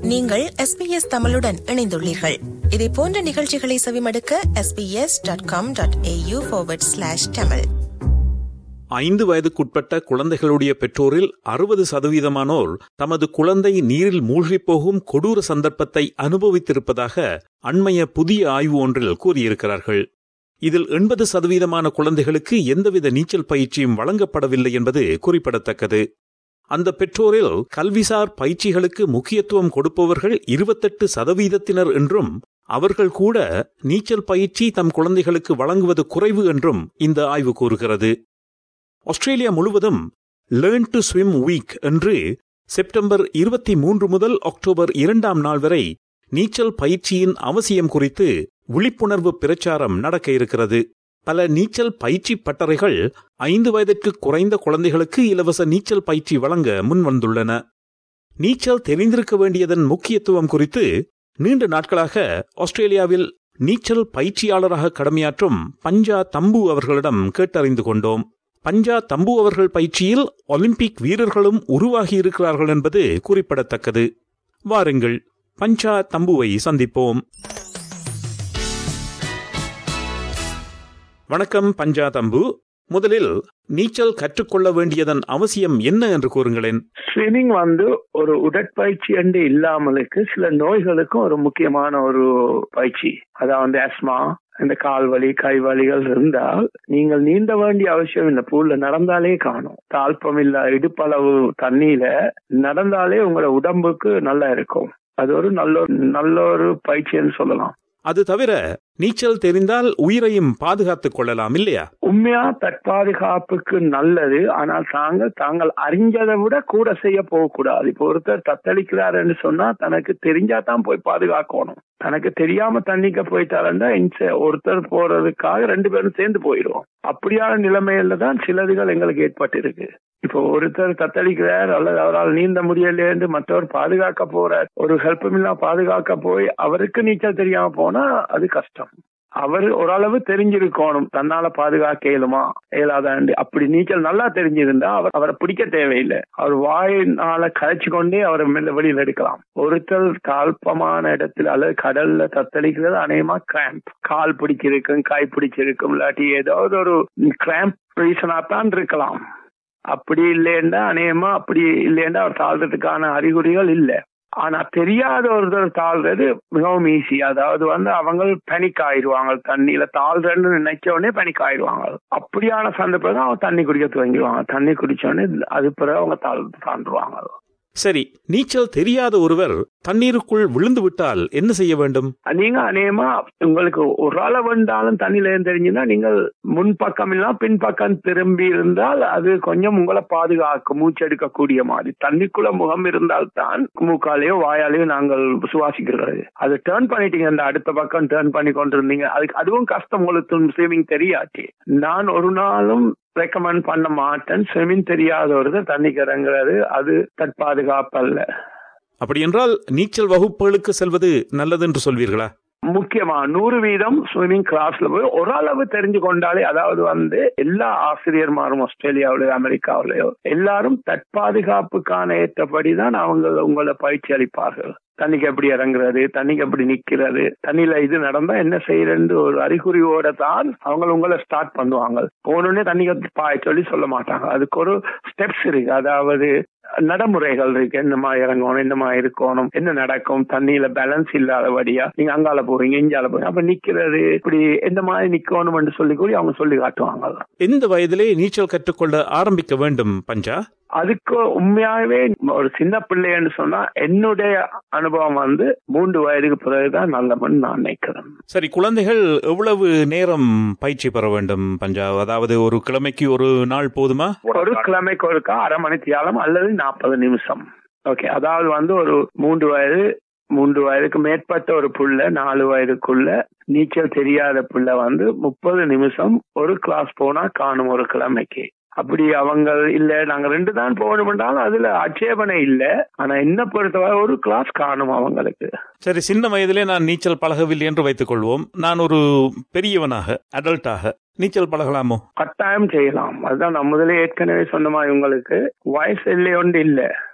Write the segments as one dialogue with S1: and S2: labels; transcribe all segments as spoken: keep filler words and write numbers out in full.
S1: நீங்கள் S B S தமிழுடன் இணைந்துள்ளீர்கள். இதே போன்ற நிகழ்ச்சிகளை செவிமடுக்க S B S dot com dot A U forward slash Tamil.
S2: ஐந்து வயதுக்குட்பட்ட குழந்தைகளுடைய பெற்றோரில் அறுபது சதவீதமானோர் தமது குழந்தை நீரில் மூழ்கிப் போகும் கொடூர சந்தர்ப்பத்தை அனுபவித்திருப்பதாக அண்மைய புதிய ஆய்வு ஒன்றில் கூறியிருக்கிறார்கள். இதில் எண்பது சதவீதமான குழந்தைகளுக்கு எந்தவித நீச்சல் பயிற்சியும் வழங்கப்படவில்லை என்பது குறிப்பிடத்தக்கது. அந்த பெற்றோரில் கல்விசார் பயிற்சிகளுக்கு முக்கியத்துவம் கொடுப்பவர்கள் இருபத்தெட்டு சதவீதத்தினர் என்றும், அவர்கள் கூட நீச்சல் பயிற்சி தம் குழந்தைகளுக்கு வழங்குவது குறைவு என்றும் இந்த ஆய்வு கூறுகிறது. ஆஸ்திரேலியா முழுவதும் லேர்ன் டு ஸ்விம் வீக் என்று செப்டம்பர் இருபத்தி மூன்று முதல் அக்டோபர் இரண்டாம் நாள் வரை நீச்சல் பயிற்சியின் அவசியம் குறித்து விழிப்புணர்வு பிரச்சாரம் நடக்க இருக்கிறது. பல நீச்சல் பயிற்சி பட்டறைகள் ஐந்து வயதிற்கு குறைந்த குழந்தைகளுக்கு இலவச நீச்சல் பயிற்சி வழங்க முன்வந்துள்ளன. நீச்சல் தெரிந்திருக்க வேண்டியதன் முக்கியத்துவம் குறித்து நீண்ட நாட்களாக ஆஸ்திரேலியாவில் நீச்சல் பயிற்சியாளராக கடமையாற்றும் பஞ்சா தம்பு அவர்களிடம் கேட்டறிந்து கொண்டோம். பஞ்சா தம்பு அவர்கள் பயிற்சியில் ஒலிம்பிக் வீரர்களும் உருவாகியிருக்கிறார்கள் என்பது குறிப்பிடத்தக்கது. வாருங்கள், பஞ்சா தம்புவை சந்திப்போம். வணக்கம் பஞ்சா தம்பு. முதலில் நீச்சல் கற்றுக்கொள்ள வேண்டியதன் அவசியம் என்ன என்று கூறுங்களேன்.
S3: ஸ்விமிங் வந்து ஒரு உடற்பயிற்சி என்று இல்லாமலுக்கு சில நோய்களுக்கும் ஒரு முக்கியமான ஒரு பயிற்சி. அதாவது வந்து ஆஸ்மா, இந்த கால் வலி கை வலிகள் இருந்தால் நீங்கள் நீந்த வேண்டிய அவசியம் இல்லை. பூல்ல நடந்தாலே காணும். தாழ்ப்பம் இல்ல இடுப்பளவு தண்ணியில நடந்தாலே உங்களோட உடம்புக்கு நல்லா இருக்கும். அது ஒரு நல்ல நல்ல ஒரு பயிற்சின்னு சொல்லலாம்.
S2: அது தவிர நீச்சல் தெரிந்தால் உயிரையும் பாதுகாத்துக் கொள்ளலாம் இல்லையா?
S3: உண்மையா தற்பாதுகாப்புக்கு நல்லது. ஆனால் தாங்கள் தாங்கள் அறிஞ்சதை விட கூட செய்ய போகக்கூடாது. இப்போ ஒருத்தர் தத்தளிக்கிறார் என்று சொன்னா தனக்கு தெரிஞ்சாதான் போய் பாதுகாக்கணும். தனக்கு தெரியாம தண்ணிக்க போயிட்டாருன்னா ஒருத்தர் போறதுக்காக ரெண்டு பேரும் சேர்ந்து போயிடுவோம். அப்படியான நிலைமையில தான் சிலதுகள் எங்களுக்கு ஏற்பட்டு இருக்கு. இப்போ ஒருத்தர் தத்தளிக்கிறார் அல்லது அவரால் நீந்த முடியலேன்னு மற்றவர் பாதுகாக்க போற ஒரு ஹெல்ப்புமில்லா பாதுகாக்க போய் அவருக்கு நீச்சல் தெரியாம போனா அது கஷ்டம். அவர் ஓரளவு தெரிஞ்சிருக்கணும் தன்னால பாதுகாக்க இயலுமா இயலாதாண்டு. அப்படி நீச்சல் நல்லா தெரிஞ்சிருந்தா அவர் அவரை பிடிக்க தேவையில்லை. அவர் வாயினால கழிச்சு கொண்டே அவரை மேல வெளியில் எடுக்கலாம். ஒருத்தர் தாழ்ப்பமான இடத்துல அல்லது கடல்ல தத்தளிக்கிறது அநேகமா கிராம்ப், கால் பிடிச்சிருக்கும், கை பிடிச்சிருக்கும், இல்லாட்டி ஏதாவது ஒரு கிராம்ப் ரீசனா தான் இருக்கலாம். அப்படி இல்லைன்னா அநேகமா அப்படி இல்லைன்னா அவர் தாழ்றதுக்கான அறிகுறிகள் இல்லை. ஆனா தெரியாத ஒருத்தர் தாழ்றது மிகவும் ஈஸி. அதாவது வந்து அவங்க பனிக் ஆயிடுவாங்க. தண்ணியில தாழ்றன்னு நினைச்ச உடனே பனிக் ஆயிடுவாங்க. அப்படியான சந்தர்ப்பம் அவங்க தண்ணி குடிக்க துவங்கிடுவாங்க. தண்ணி குடிச்ச உடனே அது பிறகு அவங்க தாழ் தாண்டுவாங்க.
S2: சரி, நீச்சல் தெரியாத ஒருவர் தண்ணீருக்குள் விழுந்து விட்டால் என்ன செய்ய வேண்டும்?
S3: நீங்க அநேகமா உங்களுக்கு ஒரு அளவு வந்தாலும் தண்ணியில தெரிஞ்சுன்னா நீங்கள் முன்பக்கம் இல்ல பின்பக்கம் திரும்பி இருந்தால் அது கொஞ்சம் உங்களை பாதுகாக்கும். மூச்செடுக்கக்கூடிய மாதிரி தண்ணிக்குள்ள முகம் இருந்தால் தான் மூக்காலேயோ வாயாலேயோ நாங்கள் சுவாசிக்கிறது. அது டேர்ன் பண்ணிட்டீங்க, அந்த அடுத்த பக்கம் டேர்ன் பண்ணி கொண்டிருந்தீங்க, அதுக்கு அதுவும் கஷ்டம். உங்களுக்கு ஸ்விமிங் தெரியாட்டி நான் ஒரு நாளும் ரெக்கமெண்ட் பண்ண மாட்டேன். ஸ்விமிங் தெரியாதவர்கள் தண்ணிக்கு இறங்குறது அது தற்பாதுகாப்பு அல்ல.
S2: அப்படி என்றால் நீச்சல் வகுப்புகளுக்கு செல்வது நல்லது என்று சொல்வீர்களா?
S3: முக்கியமா நூறு வீதம் ஸ்விமிங் கிளாஸ்ல போய் ஓரளவு தெரிஞ்சு கொண்டாலே, அதாவது வந்து எல்லா ஆசிரியர்மாரும் ஆஸ்திரேலியாவிலயோ அமெரிக்காவிலயோ எல்லாரும் தற்பாதுகாப்புக்கான ஏற்றபடிதான் அவங்க உங்களை பயிற்சி அளிப்பார்கள். தண்ணிக்கு எப்படி இறங்குறது, தண்ணிக்கு எப்படி நிக்கிறது, தண்ணியில இது நடந்தா என்ன செய்யறது ஒரு அறிகுறியோட தான் அவங்க உங்களை ஸ்டார்ட் பண்ணுவாங்க. போனோடனே தண்ணிக்கு பாய சொல்லி சொல்ல மாட்டாங்க. அதுக்கு ஒரு ஸ்டெப்ஸ் இருக்கு, அதாவது நடைமுறைகள் இருக்கு. என்னமா இறங்கணும், என்னமா இருக்கணும், என்ன நடக்கும், தண்ணியில பேலன்ஸ் இல்லாதபடியா நீங்க அங்கால போறீங்க இஞ்சால போறீங்க, அப்ப நிக்கிறது இப்படி எந்த மாதிரி நிக்கணும் சொல்லி கூடி அவங்க சொல்லி காட்டுவாங்க.
S2: எந்த வயதிலே நீச்சல் கற்றுக்கொள்ள ஆரம்பிக்க வேண்டும் பஞ்சா?
S3: அதுக்கு உண்மையாகவே ஒரு சின்ன பிள்ளைன்னு சொன்னா என்னுடைய அனுபவம் வந்து மூன்று வயதுக்கு பிறகுதான் நல்லவன் நான் நினைக்கிறேன்.
S2: சரி, குழந்தைகள் எவ்வளவு நேரம் பயிற்சி பெற வேண்டும் பஞ்சா? அதாவது ஒரு கிழமைக்கு ஒரு நாள் போதுமா?
S3: ஒரு கிழமைக்கு ஒருக்கா அரை மணி தியாலம் அல்லது நாற்பது நிமிஷம். ஓகே, அதாவது வந்து ஒரு மூன்று வயது மூன்று வயதுக்கு மேற்பட்ட ஒரு புள்ள, நாலு வயதுக்குள்ள நீச்சல் தெரியாத புள்ள வந்து முப்பது நிமிஷம் ஒரு கிளாஸ் போனா காணும் ஒரு கிழமைக்கு. அப்படி அவங்க இல்ல நாங்க ரெண்டு தான் போகணும்னாலும் அதுல ஆட்சேபனை இல்ல. ஆனா என்ன பொறுத்தவரை ஒரு கிளாஸ் காணும் அவங்களுக்கு.
S2: சரி, சின்ன வயதிலே நான் நீச்சல் பழகவில்லை என்று வைத்துக் கொள்வோம். நான் ஒரு பெரியவனாக அடல்ட்டாக நீச்சல் பழகலாமோ?
S3: கட்டாயம் செய்யலாம். அதுதான் நான் முதலே ஏற்கனவே சொன்ன மாதிரி உங்களுக்கு வயசு இல்லை ஒன்று இல்ல.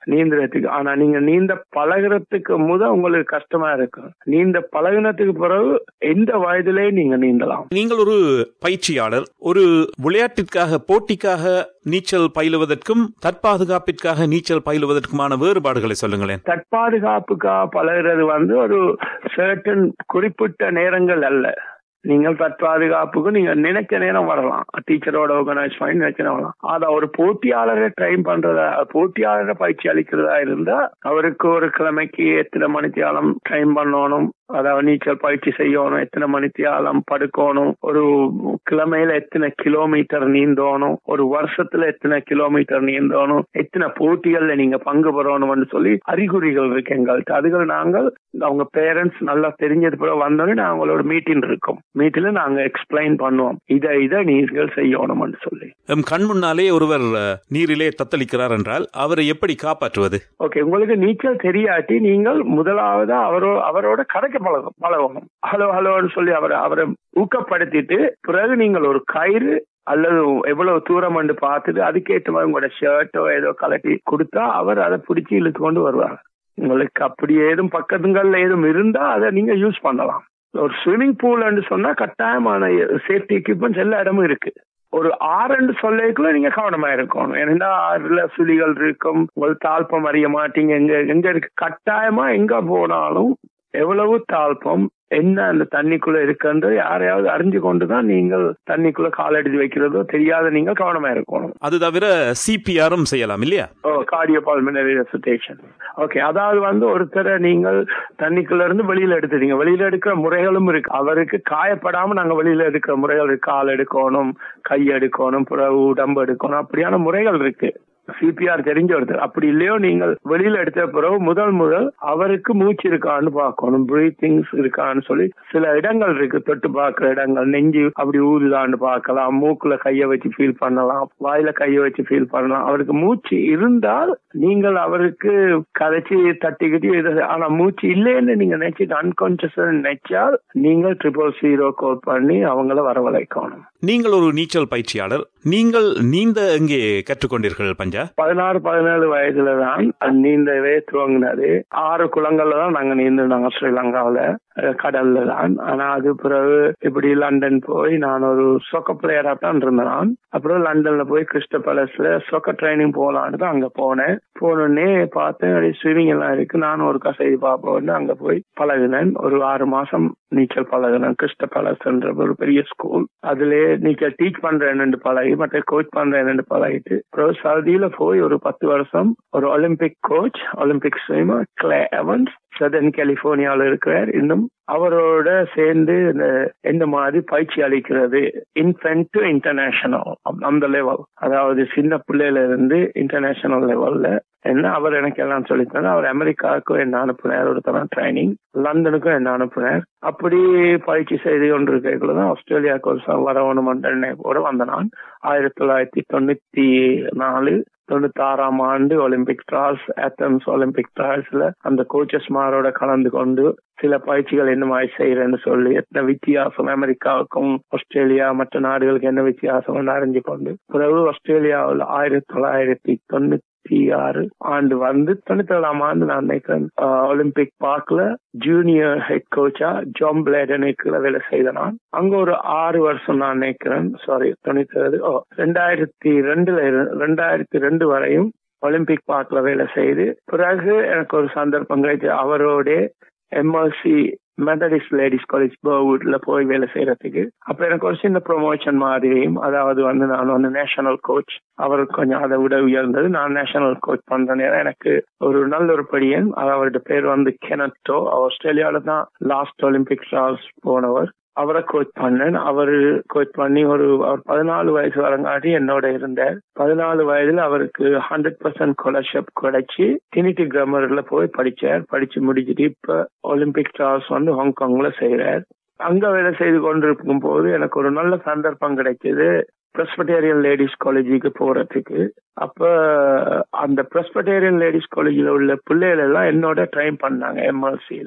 S3: நீந்துறதுக்கு. ஆனா நீங்க நீந்த பழகுறதுக்கு முத உங்களுக்கு கஷ்டமா இருக்கும். நீந்த பழகினத்துக்கு பிறகு எந்த வயதிலே நீங்க நீந்தலாம்.
S2: நீங்கள் ஒரு பயிற்சியாளர், ஒரு விளையாட்டிற்காக போட்டிக்காக நீச்சல் பயிலுவதற்கும் தற்பாதுகாப்பிற்காக நீச்சல் பயிலுவதற்குமான வேறுபாடுகளை சொல்லுங்களேன்.
S3: தற்பாதுகாப்புக்காக பழகிறது வந்து ஒரு சர்டன் குறிப்பிட்ட நேரங்கள் அல்ல. நீங்கள் தற்பாதுகாப்புக்கு நீங்க நினைச்ச நேரம் வரலாம், டீச்சரோட ஆர்கனைஸ் பண்ணி நினைச்ச நேரம் வரலாம். அத ஒரு போட்டியாளரை ட்ரெயின் பண்றதா, போட்டியாளரை பயிற்சி அளிக்கிறதா இருந்தா அவருக்கு ஒரு கிழமைக்கு எத்தனை மணித்தியாலம் ட்ரெயின் பண்ணணும், அதாவது நீச்சல் பயிற்சி செய்யணும், எத்தனை மணித்தியாலம் படுக்கணும், ஒரு கிழமையில எத்தனை கிலோமீட்டர் நீந்தோணும், ஒரு வருஷத்துல எத்தனை கிலோமீட்டர் நீந்தோணும், எத்தனை போட்டிகள்ல நீங்க பங்கு பெறணும்னு சொல்லி அறிகுறிகள் இருக்கு எங்கள்கிட்ட. அதுகள் நாங்கள் அவங்க பேரண்ட்ஸ் நல்லா தெரிஞ்சது பிறகு வந்தோடனே அவங்களோட மீட்டிங் இருக்கும். மீட்டில நாங்க எக்ஸ்பிளைன் பண்ணுவோம், இதை இதை நீங்கள் செய்யணும்னு சொல்லி.
S2: கண் முன்னாலே ஒருவர் நீரிலே தத்தளிக்கிறார் என்றால் அவரை எப்படி காப்பாற்றுவது?
S3: ஓகே, உங்களுக்கு நீச்சல் தெரியாட்டி நீங்கள் முதலாவது அவரோ அவரோட கடைக்கு பழகும் பழகணும். ஹலோ ஹலோன்னு சொல்லி அவரை அவரை ஊக்கப்படுத்திட்டு பிறகு நீங்கள் ஒரு கயிறு அல்லது எவ்வளவு தூரம் என்று பார்த்துட்டு அதுக்கேற்ற மாதிரி உங்களோட ஷர்ட்டோ ஏதோ கலட்டி கொடுத்தா அவர் அதை பிடிச்சி இழுத்து கொண்டு வருவாங்க. உங்களுக்கு அப்படி ஏதும் பக்கத்துங்கள்ல ஏதும் இருந்தா அதை நீங்க யூஸ் பண்ணலாம். ஒரு ஸ்விம்மிங் பூல் சொன்னா கட்டாயமான சேஃப்டி எக்யூப்மெண்ட்ஸ் எல்லா இடமும் இருக்கு. ஒரு ஆறுன்னு சொல்லிக்குள்ள நீங்க கவனமா இருக்கணும். ஏன்னா ஆறுல சுழிகள் இருக்கும், உங்கள் தாழ்ப்பம் அறிய மாட்டீங்க. எங்க எங்க இருக்கு கட்டாயமா எங்க போனாலும் எவ்வளவு தாழ்ப்பம் என்ன அந்த தண்ணிக்குள்ள இருக்குன்ற யாரையாவது அறிஞ்சு கொண்டுதான் நீங்கள் தண்ணிக்குள்ள கால் எடுத்து வைக்கிறதோ தெரியாத நீங்க கவனமா இருக்கணும்.
S2: அது தவிர சிபிஆரும் செய்யலாம் இல்லையா? ஓ,
S3: கார்டியோபல்மனரி ரெசிடேஷன். ஓகே, அதாவது வந்து ஒருத்தரை நீங்கள் தண்ணிக்குள்ள இருந்து வெளியில எடுத்துட்டீங்க, வெளியில எடுக்கிற முறைகளும் இருக்கு. அவருக்கு காயப்படாம நாங்க வெளியில எடுக்கிற முறைகள் இருக்கு. கால் எடுக்கணும், கை எடுக்கணும், புறவு உடம்பு எடுக்கணும், அப்படியான முறைகள் இருக்கு. சிபிஆர் தெரிஞ்ச ஒருத்தர். அப்படி இல்லையோ நீங்கள் வெளியில எடுத்த பிறகு முதல் முதல் அவருக்கு மூச்சு இருக்கான்னு பார்க்கணும், பிரீத்திங்ஸ் இருக்கான்னு சொல்லி சில இடங்கள் இருக்கு, தொட்டு பார்க்கிற இடங்கள். நெஞ்சு அப்படி ஊதுதான்னு பார்க்கலாம், மூக்குல கைய வச்சு ஃபீல் பண்ணலாம், வாயில கைய வச்சு ஃபீல் பண்ணலாம். அவருக்கு மூச்சு இருந்தால் நீங்கள் அவருக்கு கதைச்சி தட்டிக்கிட்டு, ஆனா மூச்சு இல்லைன்னு நீங்க நினைச்சிட்டு அன்கான்சியஸ் நினைச்சால் நீங்கள் ட்ரிபிள் ஜீரோ கால் பண்ணி அவங்கள வரவழைக்கணும்.
S2: நீங்கள் ஒரு நீச்சல் பயிற்சியாளர், நீங்கள் நீந்த எங்கே கற்றுக்கொண்டீர்கள் பஞ்சா?
S3: பதினாறு பதினேழு வயதுல தான் நீந்தவே துவங்கினது. ஆறு குளங்கள்ல தான் நாங்க நீந்தினாங்க ஸ்ரீலங்காவில, கடல்ல தான். ஆனா அது பிறகு இப்படி லண்டன் போய் நான் ஒரு சொக்க பிளேயரா தான் இருந்தேன். அப்புறம் லண்டன்ல போய் கிறிஸ்டல் பேலஸ்ல சொக்க ட்ரைனிங் போலான்னு தான் அங்க போனேன். போனோடனே பார்த்தேன் ஸ்விமிங் எல்லாம் இருக்கு. நானும் ஒரு கசைது பார்ப்போன்னு அங்க போய் பழகினேன். ஒரு ஆறு மாசம் நீச்சல் பழகினேன். கிறிஸ்டல் பேலஸ் என்ற ஒரு பெரிய ஸ்கூல், அதுலயே நீச்சல் டீச் பண்றேன்னு பழகி மற்ற கோச் பண்றேன்னு பழகிட்டு அப்புறம் சவுதியில போய் ஒரு பத்து வருஷம் ஒரு Olympic coach, Olympic swimmer Clay Evans southern கலிபோர்னியாவில் இருக்கிறார். இன்னும் அவரோட சேர்ந்து இந்த மாதிரி பயிற்சி அளிக்கிறது இன்ஃபென்ட் டு இன்டர்நேஷனல் அந்த லெவல், அதாவது சின்ன பிள்ளையில இருந்து இன்டர்நேஷனல் லெவல்ல என்ன அவர் எனக்கு எல்லாம் சொல்லித்தரார். அவர் அமெரிக்காவுக்கும் என்ன அனுப்புனார் ஒரு தரம் ட்ரைனிங், லண்டனுக்கும் என்ன அனுப்புனார். அப்படி பயிற்சி செய்து கொண்டு இருக்கிறதான் ஆஸ்திரேலியாவுக்கு ஒரு வரவணுமன்ற கூட வந்த நான் ஆயிரத்தி தொள்ளாயிரத்தி தொண்ணூத்தி நாலு தொண்ணூத்தி ஆறாம் ஆண்டு ஒலிம்பிக் ட்ராயல்ஸ், ஏத்தன்ஸ் ஒலிம்பிக் ட்ராயல்ஸ்ல அந்த கோச்சஸ் மாரோட கலந்து கொண்டு சில பயிற்சிகள் என்ன மாதிரி செய்யறேன்னு சொல்லி எத்தனை வித்தியாசம் அமெரிக்காவுக்கும் ஆஸ்திரேலியா மற்ற நாடுகளுக்கு என்ன வித்தியாசம் அறிஞ்சு கொண்டு பிறகு ஆஸ்திரேலியாவில் ஆயிரத்தி தொள்ளாயிரத்தி தொண்ணூத்தி ஆறு ஆண்டு வந்து தொண்ணூத்தி ஏழாம் ஆண்டு நான் நினைக்கிறேன் ஒலிம்பிக் பார்க்ல ஜூனியர் ஹெட் கோச்சா ஜாம் பிளேடனுக்கு வேலை செய்த நான். அங்க ஒரு ஆறு வருஷம் நான் நினைக்கிறேன், சாரி தொண்ணூத்தி ஏழு ஓ ரெண்டாயிரத்தி ரெண்டுல ரெண்டாயிரத்தி ரெண்டு வரையும் ஒலிம்பிக் பார்க்ல வேலை செய்து பிறகு எனக்கு ஒரு சந்தர்ப்பம் கிடைச்சு அவரோட எம்எல்சி மெத்தடிஸ்ட் லேடிஸ் காலேஜ் பர்வுட்ல போய் வேலை செய்யறதுக்கு. அப்ப எனக்கு ஒரு சின்ன ப்ரொமோஷன் மாதிரியும், அதாவது வந்து நான் வந்து நேஷனல் கோச், அவருக்கு கொஞ்சம் அதை விட உயர்ந்தது. நான் நேஷனல் கோச் பண்ற நேரம் எனக்கு ஒரு நல்ல ஒரு படியன், அவருடைய பேர் வந்து கெனட்டோ, ஆஸ்திரேலியாவில தான் லாஸ்ட் ஒலிம்பிக் ட்ராயல்ஸ் போனவர். அவரை கோச் பண்ணேன். அவரு கோச் பண்ணி ஒரு அவர் பதினாலு வயசு வரங்காட்டி என்னோட இருந்தார். பதினாலு வயதுல அவருக்கு ஹண்ட்ரட் பர்சன்ட் ஸ்காலர்ஷிப் கிடைச்சி டிரினிட்டி கிராமர்ல போய் படிச்சார். படிச்சு முடிச்சுட்டு இப்ப ஒலிம்பிக் ட்ராயல்ஸ் வந்து ஹாங்காங்ல செய்யறார். அங்க வேலை செய்து கொண்டிருக்கும் போது எனக்கு ஒரு நல்ல சந்தர்ப்பம் கிடைச்சது பிரெஸ்பிட்டேரியன் லேடிஸ் காலேஜுக்கு போறதுக்கு. அப்ப அந்த பிரெஸ்பிட்டேரியன் லேடிஸ் காலேஜில் உள்ள பிள்ளைகள் எல்லாம் என்னோட ட்ரைன் பண்ணாங்க எம்எல்சியில.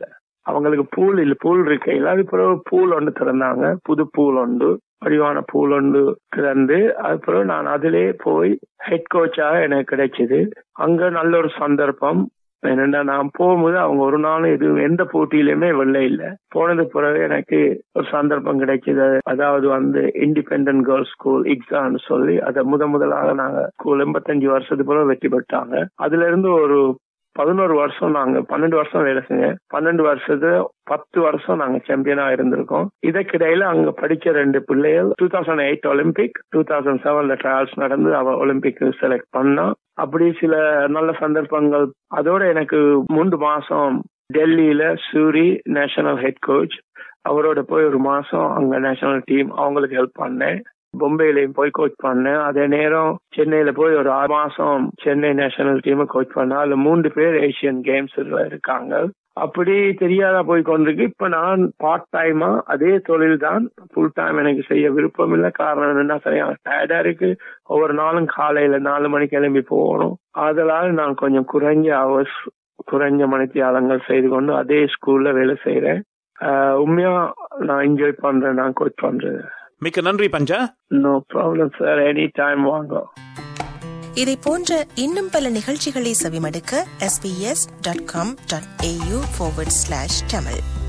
S3: அவங்களுக்கு பூல் இல்ல பூல் இருக்கு இல்லாத பிறகு பூல் ஒன்று திறந்தாங்க, புது பூல் ஒன்று வடிவான பூல் ஒன்று திறந்து அதுக்கப்புறம் நான் அதிலே போய் ஹெட் கோச்சாக எனக்கு கிடைச்சது. அங்க நல்ல ஒரு சந்தர்ப்பம். என்னன்னா நான் போகும்போது அவங்க ஒரு நாளும் இது எந்த போட்டியிலுமே வெள்ள இல்லை. போனது பிறகு எனக்கு ஒரு சந்தர்ப்பம் கிடைச்சது. அதாவது வந்து இண்டிபெண்டன்ட் கேர்ள்ஸ் ஸ்கூல் எக்ஸாம்னு சொல்லி அதை முத முதலாக நாங்க ஸ்கூல் எண்பத்தஞ்சு வருஷத்துக்கு பிறகு வெற்றி பெற்றாங்க. அதுல இருந்து ஒரு பதினோரு வருஷம் நாங்க பன்னெண்டு வருஷம் வேலை செஞ்சேன். பன்னெண்டு வருஷத்துல பத்து வருஷம் நாங்க சாம்பியனா இருந்திருக்கோம். இதற்கிடையில அங்க படிச்ச ரெண்டு பிள்ளைகள் two thousand eight Olympic two thousand செவன்ல ட்ரையல்ஸ் நடந்து அவ ஒலிம்பிக் செலக்ட் பண்ணா. அப்படி சில நல்ல சந்தர்ப்பங்கள். அதோட எனக்கு மூன்று மாசம் டெல்லியில சூரி நேஷனல் ஹெட் கோச் அவரோட போய் ஒரு மாசம் அங்க நேஷனல் டீம் அவங்களுக்கு ஹெல்ப் பண்ணேன். பொம்பையிலையும் போய் கோச் பண்ணேன். அதே நேரம் சென்னையில போய் ஒரு ஆறு மாசம் சென்னை நேஷனல் டீமை கோச் பண்ணேன். அதுல மூன்று பேர் ஏசியன் கேம்ஸ்ல இருக்காங்க. அப்படி தெரியாதா போய் கொண்டிருக்கு. இப்ப நான் பார்ட் டைமா அதே தொழில் தான், ஃபுல் டைம் எனக்கு செய்ய விருப்பம் இல்லை. காரணம் என்னன்னா சரியான டயர்டா இருக்கு. ஒவ்வொரு நாளும் காலையில நாலு மணிக்கு கிளம்பி போகணும். அதனால நான் கொஞ்சம் குறைஞ்ச ஹவர்ஸ் குறைஞ்ச மணித்தியாலங்கள் செய்து கொண்டு அதே ஸ்கூல்ல வேலை செய்யறேன். உண்மையா நான் என்ஜாய் பண்றேன் நான் கோச் பண்றேன்.
S2: மிக்க நன்றி பஞ்சா.
S3: No problem sir, any time வாங்க.
S1: இதை போன்ற இன்னும் பல நிகழ்ச்சிகளை செவிமடுக்க S B S dot com dot A U forward slash Tamil